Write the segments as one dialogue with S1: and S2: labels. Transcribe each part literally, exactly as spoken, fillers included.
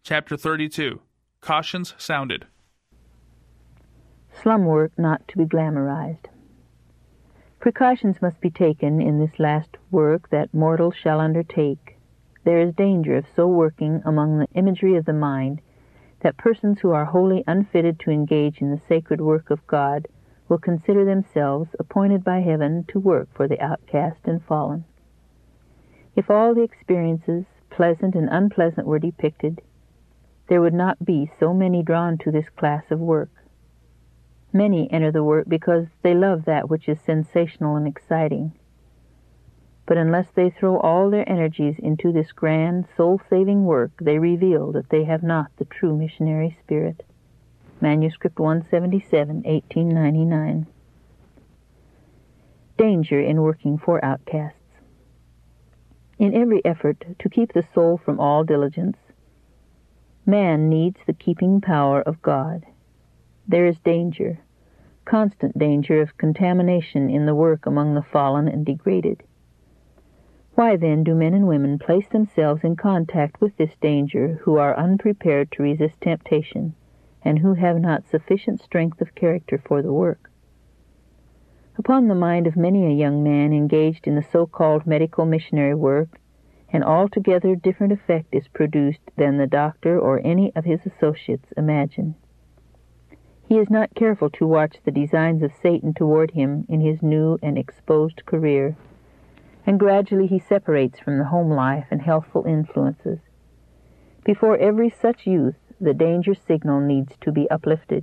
S1: Chapter thirty-two. Cautions Sounded.
S2: Slum work not to be glamorized. Precautions must be taken in this last work that mortals shall undertake. There is danger of so working among the imagery of the mind that persons who are wholly unfitted to engage in the sacred work of God will consider themselves appointed by heaven to work for the outcast and fallen. If all the experiences, pleasant and unpleasant, were depicted, there would not be so many drawn to this class of work. Many enter the work because they love that which is sensational and exciting. But unless they throw all their energies into this grand, soul-saving work, they reveal that they have not the true missionary spirit. Manuscript one seventy-seven, eighteen ninety-nine. Danger in working for outcasts. In every effort to keep the soul from all diligence, man needs the keeping power of God. There is danger, constant danger of contamination in the work among the fallen and degraded. Why then do men and women place themselves in contact with this danger who are unprepared to resist temptation and who have not sufficient strength of character for the work? Upon the mind of many a young man engaged in the so-called medical missionary work, an altogether different effect is produced than the doctor or any of his associates imagine. He is not careful to watch the designs of Satan toward him in his new and exposed career, and gradually he separates from the home life and healthful influences. Before every such youth, the danger signal needs to be uplifted.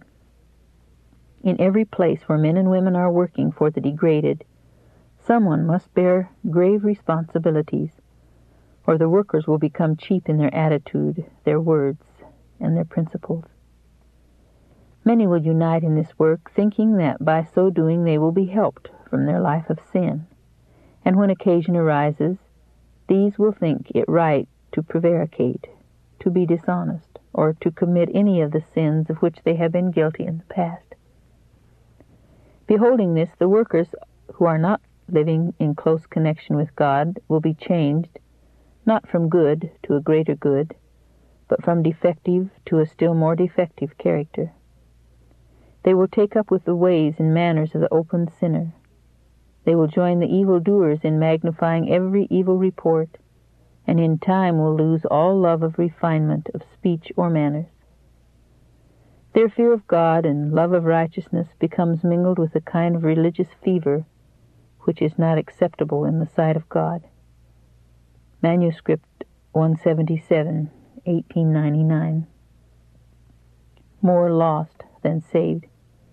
S2: In every place where men and women are working for the degraded, someone must bear grave responsibilities, or the workers will become cheap in their attitude, their words, and their principles. Many will unite in this work, thinking that by so doing they will be helped from their life of sin, and when occasion arises, these will think it right to prevaricate, to be dishonest, or to commit any of the sins of which they have been guilty in the past. Beholding this, the workers who are not living in close connection with God will be changed, not from good to a greater good, but from defective to a still more defective character. They will take up with the ways and manners of the open sinner. They will join the evildoers in magnifying every evil report, and in time will lose all love of refinement of speech or manners. Their fear of God and love of righteousness becomes mingled with a kind of religious fever which is not acceptable in the sight of God. Manuscript one seventy-seven, eighteen ninety-nine. More lost than saved.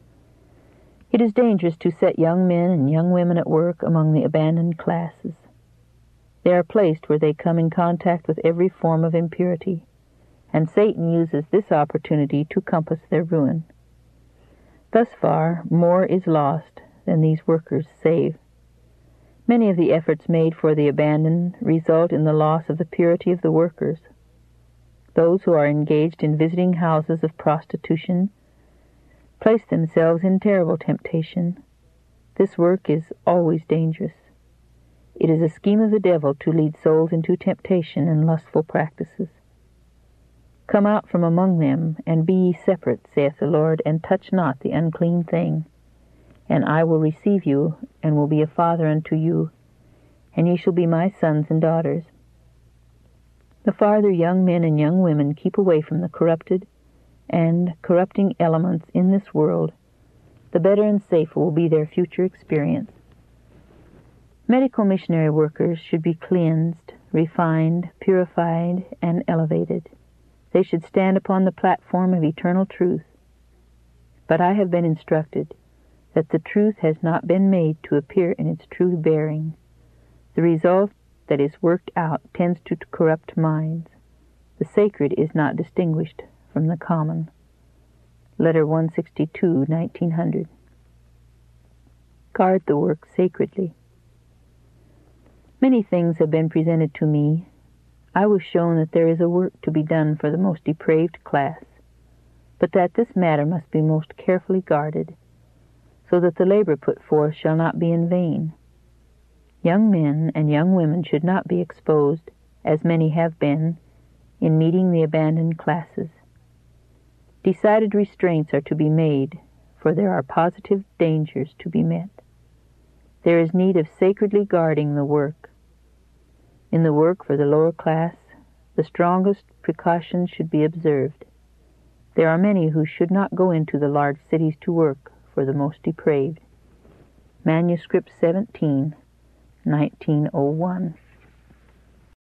S2: It is dangerous to set young men and young women at work among the abandoned classes. They are placed where they come in contact with every form of impurity, and Satan uses this opportunity to compass their ruin. Thus far, more is lost than these workers save. Many of the efforts made for the abandoned result in the loss of the purity of the workers. Those who are engaged in visiting houses of prostitution place themselves in terrible temptation. This work is always dangerous. It is a scheme of the devil to lead souls into temptation and lustful practices. Come out from among them, and be ye separate, saith the Lord, and touch not the unclean thing. And I will receive you, and will be a father unto you, and ye shall be my sons and daughters. The farther young men and young women keep away from the corrupted and corrupting elements in this world, the better and safer will be their future experience. Medical missionary workers should be cleansed, refined, purified, and elevated. They should stand upon the platform of eternal truth. But I have been instructed that the truth has not been made to appear in its true bearing. The result that is worked out tends to corrupt minds. The sacred is not distinguished from the common. Letter one sixty-two, nineteen hundred. Guard the work sacredly. Many things have been presented to me. I was shown that there is a work to be done for the most depraved class, but that this matter must be most carefully guarded, so that the labor put forth shall not be in vain. Young men and young women should not be exposed, as many have been, in meeting the abandoned classes. Decided restraints are to be made, for there are positive dangers to be met. There is need of sacredly guarding the work. In the work for the lower class, the strongest precautions should be observed. There are many who should not go into the large cities to work for the most depraved. Manuscript seventeen, nineteen oh one.